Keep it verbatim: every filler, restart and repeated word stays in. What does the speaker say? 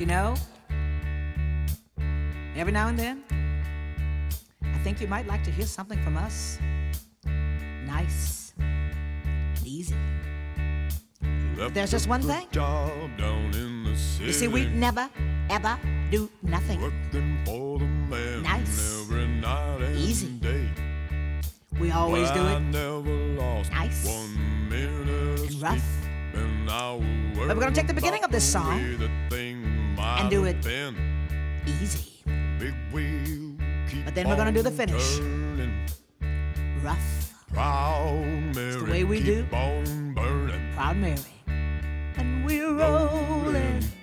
You know, every now and then, I think you might like to hear something from us. Nice and easy. But there's just one thing. You see, we never, ever do nothing nice, easy. We always do it nice and rough. But we're going to take the beginning of this song and do it easy. But then we're going to do the finish rough. It's the way we do Proud Mary. And we're rolling